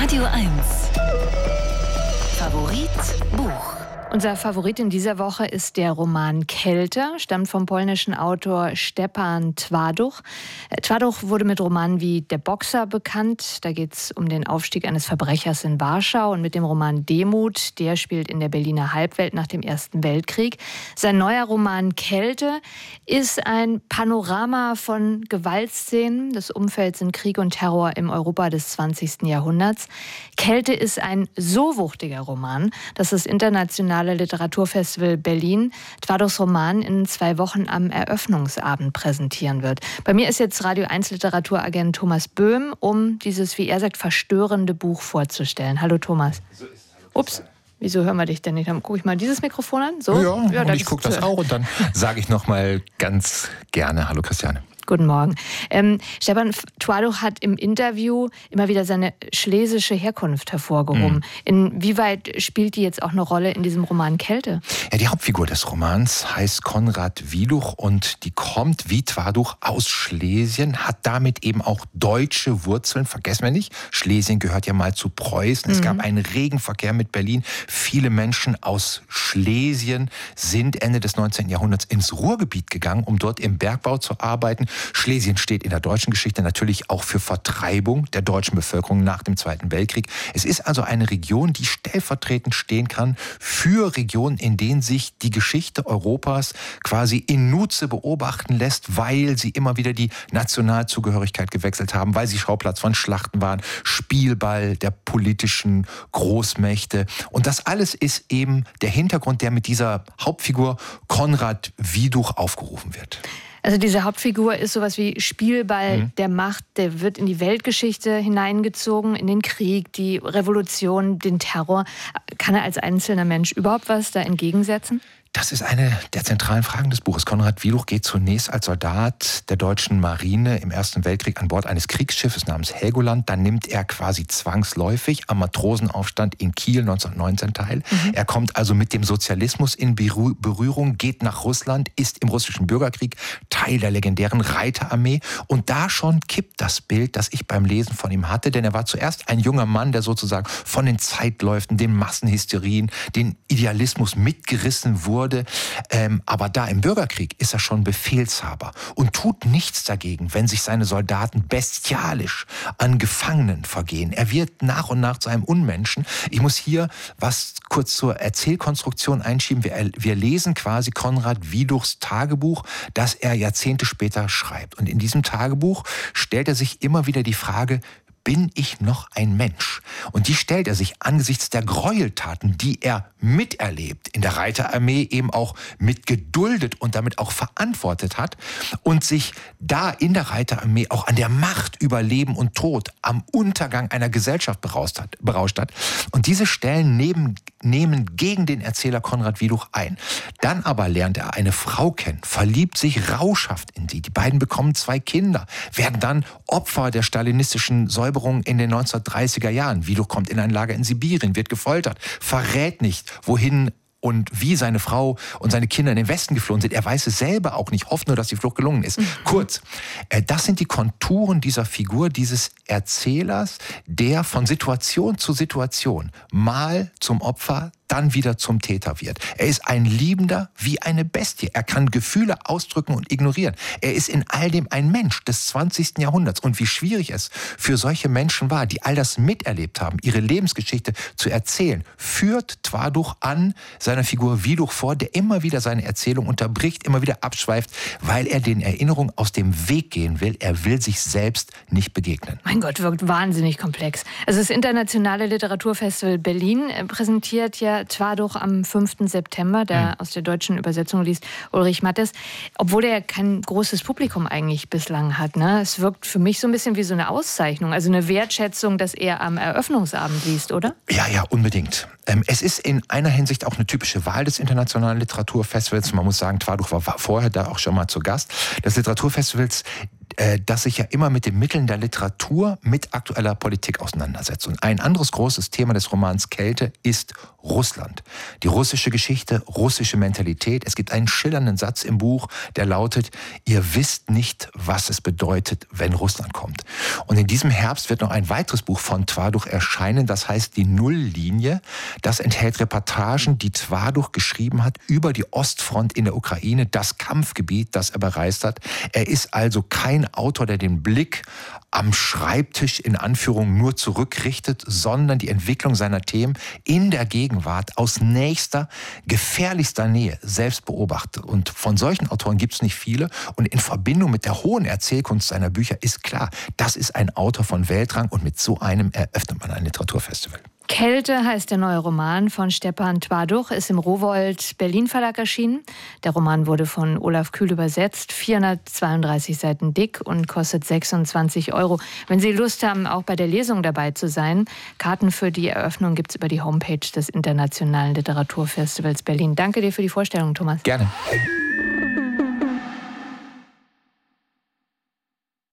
Radio 1. Favorit Buch. Unser Favorit in dieser Woche ist der Roman Kälte, stammt vom polnischen Autor Stepan Twarduch. Twarduch wurde mit Romanen wie Der Boxer bekannt. Da geht es um den Aufstieg eines Verbrechers in Warschau. Und mit dem Roman Demut, der spielt in der Berliner Halbwelt nach dem Ersten Weltkrieg. Sein neuer Roman Kälte ist ein Panorama von Gewaltszenen des Umfelds in Krieg und Terror im Europa des 20. Jahrhunderts. Kälte ist ein so wuchtiger Roman, dass das internationale Literaturfestival Berlin Twarduchs Roman in 2 Wochen am Eröffnungsabend präsentieren wird. Bei mir ist jetzt Radio 1 Literaturagent Thomas Böhm, um dieses, wie er sagt, verstörende Buch vorzustellen. Hallo Thomas. Ups. Wieso hören wir dich denn nicht? Dann gucke ich mal dieses Mikrofon an. So? Ja, und ich gucke das auch und dann sage ich noch mal ganz gerne Hallo Christiane. Guten Morgen. Stepan Twarduch hat im Interview immer wieder seine schlesische Herkunft hervorgehoben. Inwieweit spielt die jetzt auch eine Rolle in diesem Roman Kälte? Ja, die Hauptfigur des Romans heißt Konrad Wieduch und die kommt wie Twarduch aus Schlesien, hat damit eben auch deutsche Wurzeln. Vergessen wir nicht, Schlesien gehört ja mal zu Preußen. Es gab einen regen Verkehr mit Berlin. Viele Menschen aus Schlesien sind Ende des 19. Jahrhunderts ins Ruhrgebiet gegangen, um dort im Bergbau zu arbeiten. Schlesien steht in der deutschen Geschichte natürlich auch für Vertreibung der deutschen Bevölkerung nach dem Zweiten Weltkrieg. Es ist also eine Region, die stellvertretend stehen kann für Regionen, in denen sich die Geschichte Europas quasi in Nutze beobachten lässt, weil sie immer wieder die Nationalzugehörigkeit gewechselt haben, weil sie Schauplatz von Schlachten waren, Spielball der politischen Großmächte. Und das alles ist eben der Hintergrund, der mit dieser Hauptfigur Konrad Wieduch aufgerufen wird. Also diese Hauptfigur ist sowas wie Spielball der Macht, der wird in die Weltgeschichte hineingezogen, in den Krieg, die Revolution, den Terror. Kann er als einzelner Mensch überhaupt was da entgegensetzen? Das ist eine der zentralen Fragen des Buches. Konrad Wieduch geht zunächst als Soldat der deutschen Marine im Ersten Weltkrieg an Bord eines Kriegsschiffes namens Helgoland. Dann nimmt er quasi zwangsläufig am Matrosenaufstand in Kiel 1919 teil. Er kommt also mit dem Sozialismus in Berührung, geht nach Russland, ist im russischen Bürgerkrieg Teil der legendären Reiterarmee. Und da schon kippt das Bild, das ich beim Lesen von ihm hatte. Denn er war zuerst ein junger Mann, der sozusagen von den Zeitläuften, den Massenhysterien, den Idealismus mitgerissen wurde. Aber da im Bürgerkrieg ist er schon Befehlshaber und tut nichts dagegen, wenn sich seine Soldaten bestialisch an Gefangenen vergehen. Er wird nach und nach zu einem Unmenschen. Ich muss hier was kurz zur Erzählkonstruktion einschieben. Wir lesen quasi Konrad Wieduchs Tagebuch, das er Jahrzehnte später schreibt. Und in diesem Tagebuch stellt er sich immer wieder die Frage: Bin ich noch ein Mensch? Und die stellt er sich angesichts der Gräueltaten, die er miterlebt, in der Reiterarmee eben auch mitgeduldet und damit auch verantwortet hat und sich da in der Reiterarmee auch an der Macht über Leben und Tod, am Untergang einer Gesellschaft berauscht hat. Und diese Stellen nehmen gegen den Erzähler Konrad Wieduch ein. Dann aber lernt er eine Frau kennen, verliebt sich rauschhaft in sie. Die beiden bekommen 2 Kinder, werden dann Opfer der stalinistischen Säuberung in den 1930er Jahren. Wieduch kommt in ein Lager in Sibirien, wird gefoltert, verrät nicht, wohin und wie seine Frau und seine Kinder in den Westen geflohen sind. Er weiß es selber auch nicht, hofft nur, dass die Flucht gelungen ist. Kurz, das sind die Konturen dieser Figur, dieses Erzählers, der von Situation zu Situation mal zum Opfer, dann wieder zum Täter wird. Er ist ein Liebender wie eine Bestie. Er kann Gefühle ausdrücken und ignorieren. Er ist in all dem ein Mensch des 20. Jahrhunderts. Und wie schwierig es für solche Menschen war, die all das miterlebt haben, ihre Lebensgeschichte zu erzählen, führt Twarduch an seiner Figur Wieduch vor, der immer wieder seine Erzählung unterbricht, immer wieder abschweift, weil er den Erinnerungen aus dem Weg gehen will. Er will sich selbst nicht begegnen. Mein Gott, wirkt wahnsinnig komplex. Also das Internationale Literaturfestival Berlin präsentiert ja Twarduch am 5. September, der aus der deutschen Übersetzung liest Ulrich Mattes, obwohl er kein großes Publikum eigentlich bislang hat. Ne? Es wirkt für mich so ein bisschen wie so eine Auszeichnung, also eine Wertschätzung, dass er am Eröffnungsabend liest, oder? Ja, unbedingt. Es ist in einer Hinsicht auch eine typische Wahl des Internationalen Literaturfestivals. Man muss sagen, Twarduch war vorher da auch schon mal zu Gast. Das Literaturfestivals das sich ja immer mit den Mitteln der Literatur, mit aktueller Politik auseinandersetzt. Und ein anderes großes Thema des Romans Kälte ist Russland. Die russische Geschichte, russische Mentalität. Es gibt einen schillernden Satz im Buch, der lautet: Ihr wisst nicht, was es bedeutet, wenn Russland kommt. Und in diesem Herbst wird noch ein weiteres Buch von Twaduch erscheinen, das heißt Die Nulllinie. Das enthält Reportagen, die Twaduch geschrieben hat über die Ostfront in der Ukraine, das Kampfgebiet, das er bereist hat. Er ist also kein Autor, der den Blick am Schreibtisch in Anführung nur zurückrichtet, sondern die Entwicklung seiner Themen in der Gegenwart aus nächster, gefährlichster Nähe selbst beobachtet. Und von solchen Autoren gibt es nicht viele. Und in Verbindung mit der hohen Erzählkunst seiner Bücher ist klar, das ist ein Autor von Weltrang und mit so einem eröffnet man ein Literaturfestival. Kälte heißt der neue Roman von Stepan Twaduch, ist im Rowohlt Berlin Verlag erschienen. Der Roman wurde von Olaf Kühl übersetzt, 432 Seiten dick und kostet 26 €. Wenn Sie Lust haben, auch bei der Lesung dabei zu sein, Karten für die Eröffnung gibt es über die Homepage des Internationalen Literaturfestivals Berlin. Danke dir für die Vorstellung, Thomas. Gerne.